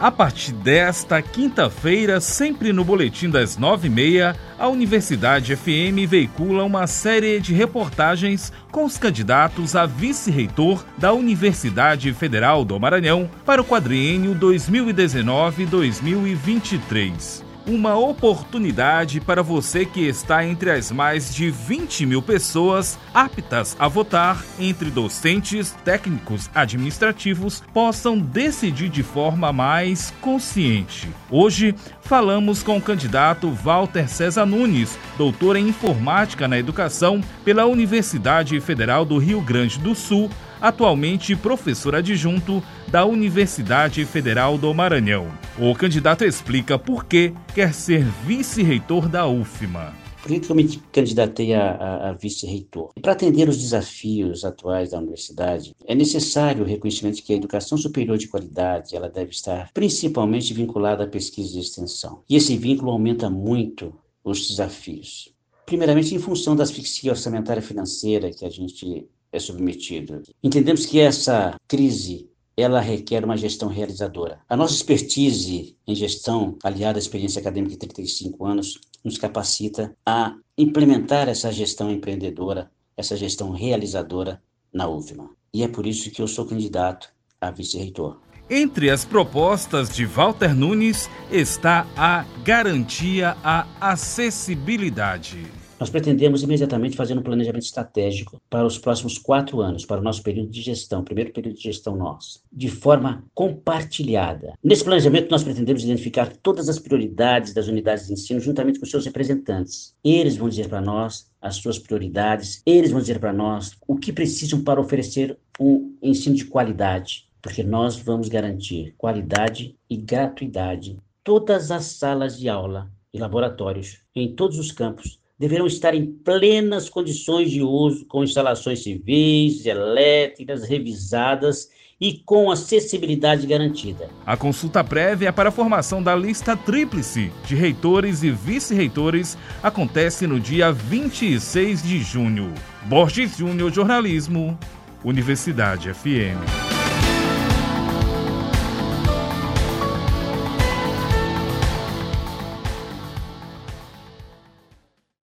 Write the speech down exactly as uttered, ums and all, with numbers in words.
A partir desta quinta-feira, sempre no boletim das nove e meia, a Universidade F M veicula uma série de reportagens com os candidatos a vice-reitor da Universidade Federal do Maranhão para o quadriênio dois mil e dezenove a dois mil e vinte e três. Uma oportunidade para você que está entre as mais de vinte mil pessoas aptas a votar, entre docentes, técnicos administrativos, possam decidir de forma mais consciente. Hoje, falamos com o candidato Walter César Nunes, doutor em Informática na Educação pela Universidade Federal do Rio Grande do Sul, atualmente professor adjunto da Universidade Federal do Maranhão. O candidato explica por que quer ser vice-reitor da U F M A. Por que eu me candidatei a, a, a vice-reitor? Para atender os desafios atuais da universidade, é necessário o reconhecimento de que a educação superior de qualidade ela deve estar principalmente vinculada à pesquisa e extensão. E esse vínculo aumenta muito os desafios. Primeiramente, em função da asfixia orçamentária financeira que a gente é submetido. Entendemos que essa crise ela requer uma gestão realizadora. A nossa expertise em gestão, aliada à experiência acadêmica de trinta e cinco anos, nos capacita a implementar essa gestão empreendedora, essa gestão realizadora na U F M A. E é por isso que eu sou candidato a vice-reitor. Entre as propostas de Walter Nunes está a garantia à acessibilidade. Nós pretendemos imediatamente fazer um planejamento estratégico para os próximos quatro anos, para o nosso período de gestão, primeiro período de gestão nosso, de forma compartilhada. Nesse planejamento, nós pretendemos identificar todas as prioridades das unidades de ensino juntamente com seus representantes. Eles vão dizer para nós as suas prioridades, eles vão dizer para nós o que precisam para oferecer um ensino de qualidade, porque nós vamos garantir qualidade e gratuidade. Todas as salas de aula e laboratórios, em todos os campos, deverão estar em plenas condições de uso, com instalações civis, elétricas, revisadas e com acessibilidade garantida. A consulta prévia para a formação da lista tríplice de reitores e vice-reitores acontece no dia vinte e seis de junho. Borges Júnior, Jornalismo, Universidade F M.